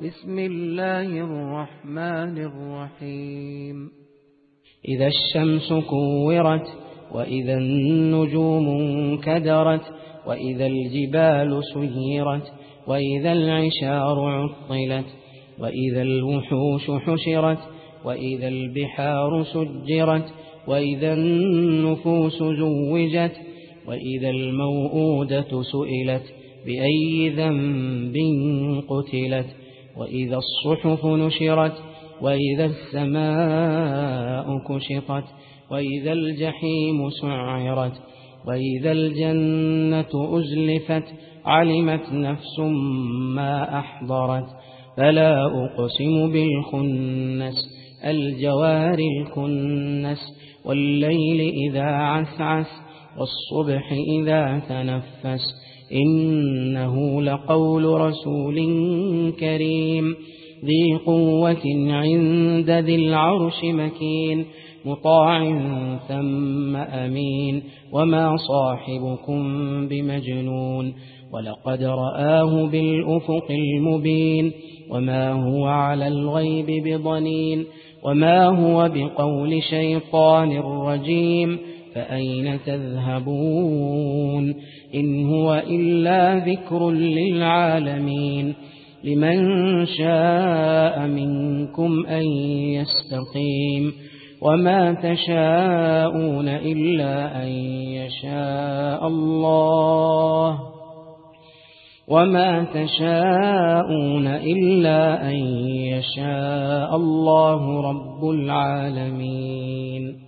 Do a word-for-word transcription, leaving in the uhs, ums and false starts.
بسم الله الرحمن الرحيم إذا الشمس كورت وإذا النجوم انكدرت وإذا الجبال سيرت وإذا العشار عطلت وإذا الوحوش حشرت وإذا البحار سجرت وإذا النفوس زوجت وإذا الموءودة سئلت بأي ذنب قتلت وإذا الصحف نشرت وإذا السماء كشطت وإذا الجحيم سعرت وإذا الجنة أزلفت علمت نفس ما أحضرت فلا أقسم بالخنس الجوار الكنس والليل إذا عسعس والصبح إذا تنفس إنه لقول رسول كريم ذي قوة عند ذي العرش مكين مطاع ثم أمين وما صاحبكم بمجنون ولقد رآه بالأفق المبين وما هو على الغيب بضنين وما هو بقول شيطان رجيم فأين تذهبون إن هو إلا ذكر للعالمين لمن شاء منكم أن يستقيم وما تشاءون إلا أن يشاء الله وما تشاءون إلا أن يشاء الله رب العالمين.